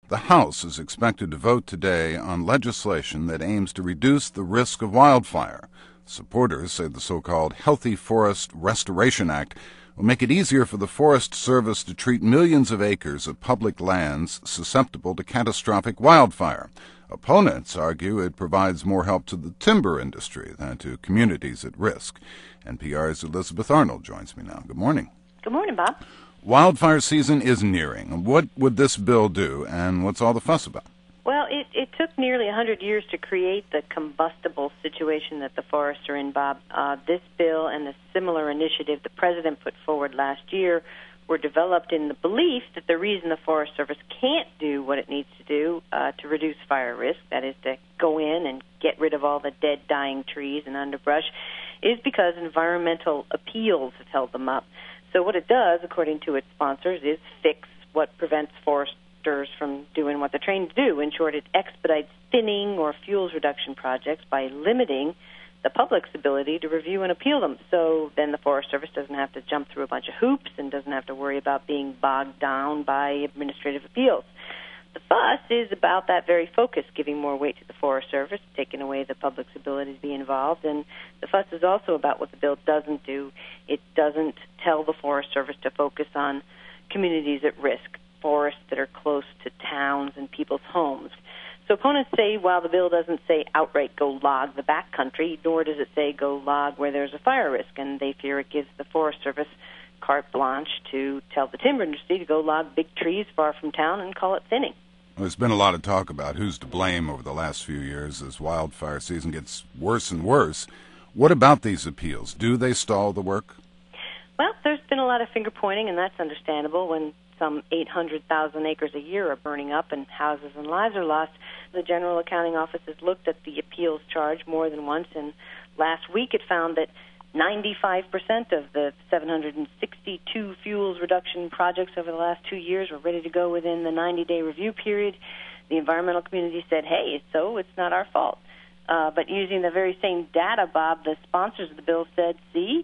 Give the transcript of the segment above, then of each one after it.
The House is expected to vote today on legislation that aims to reduce the risk of wildfire. Supporters say the so-called Healthy Forest Restoration Act will make it easier for the Forest Service to treat millions of acres of public lands susceptible to catastrophic wildfire. Opponents argue it provides more help to the timber industry than to communities at risk. NPR's Elizabeth Arnold joins me now. Good morning. Good morning, Bob. Wildfire season is nearing. What would this bill do, and what's all the fuss about? Well, it took nearly 100 years to create the combustible situation that the forests are in, Bob. This bill and a similar initiative the President put forward last year were developed in the belief that the reason the Forest Service can't do what it needs to do to reduce fire risk, that is to go in and get rid of all the dead, dying trees and underbrush, is because environmental appeals have held them up. So what it does, according to its sponsors, is fix what prevents foresters from doing what they're trained to do. In short, it expedites thinning or fuels reduction projects by limiting the public's ability to review and appeal them. So then the Forest Service doesn't have to jump through a bunch of hoops and doesn't have to worry about being bogged down by administrative appeals. The fuss is about that very focus, giving more weight to the Forest Service, taking away the public's ability to be involved. And the fuss is also about what the bill doesn't do. It doesn't tell the Forest Service to focus on communities at risk, forests that are close to towns and people's homes. So opponents say while the bill doesn't say outright go log the backcountry, nor does it say go log where there's a fire risk, and they fear it gives the Forest Service carte blanche to tell the timber industry to go log big trees far from town and call it thinning. Well, there's been a lot of talk about who's to blame over the last few years as wildfire season gets worse and worse. What about these appeals? Do they stall the work? Well, there's been a lot of finger-pointing, and that's understandable when some 800,000 acres a year are burning up and houses and lives are lost. The General Accounting Office has looked at the appeals charge more than once, and last week it found that 95% of the 762 fuels reduction projects over the last 2 years were ready to go within the 90-day review period. The environmental community said, hey, it's not our fault. But using the very same data, Bob, the sponsors of the bill said, see,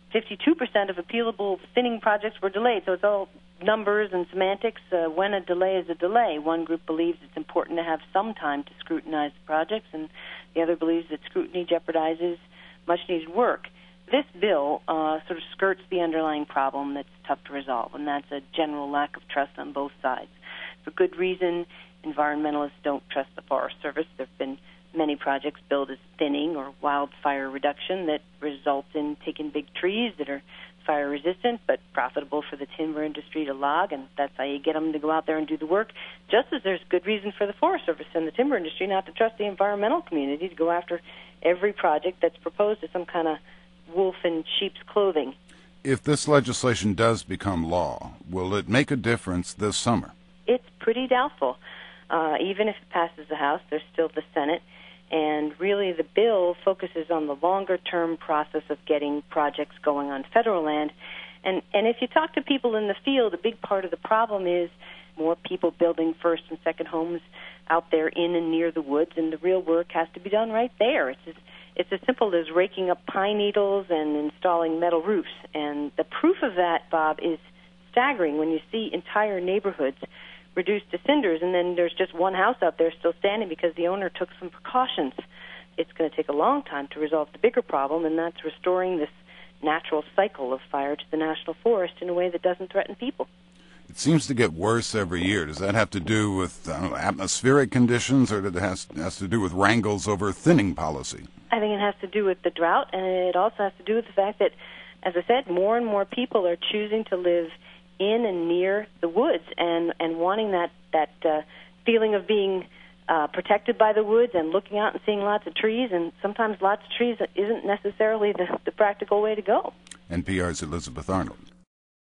52% of appealable thinning projects were delayed. So it's all numbers and semantics. When a delay is a delay. One group believes it's important to have some time to scrutinize the projects, and the other believes that scrutiny jeopardizes much-needed work. This bill sort of skirts the underlying problem that's tough to resolve, and that's a general lack of trust on both sides. For good reason, environmentalists don't trust the Forest Service. There have been many projects billed as thinning or wildfire reduction that result in taking big trees that are fire-resistant but profitable for the timber industry to log, and that's how you get them to go out there and do the work, just as there's good reason for the Forest Service and the timber industry not to trust the environmental community to go after every project that's proposed as some kind of wolf in sheep's clothing. If this legislation does become law, will it make a difference this summer? It's pretty doubtful. Even if it passes the House, there's still the Senate, and really the bill focuses on the longer-term process of getting projects going on federal land. And if you talk to people in the field, a big part of the problem is more people building first and second homes out there in and near the woods, and the real work has to be done right there. It's as simple as raking up pine needles and installing metal roofs. And the proof of that, Bob, is staggering when you see entire neighborhoods reduced to cinders, and then there's just one house out there still standing because the owner took some precautions. It's going to take a long time to resolve the bigger problem, and that's restoring this natural cycle of fire to the national forest in a way that doesn't threaten people. It seems to get worse every year. Does that have to do with atmospheric conditions, or does it has to do with wrangles over thinning policy? I think it has to do with the drought, and it also has to do with the fact that, as I said, more and more people are choosing to live in and near the woods and wanting that feeling of being protected by the woods and looking out and seeing lots of trees, and sometimes lots of trees isn't necessarily the practical way to go. NPR's Elizabeth Arnold.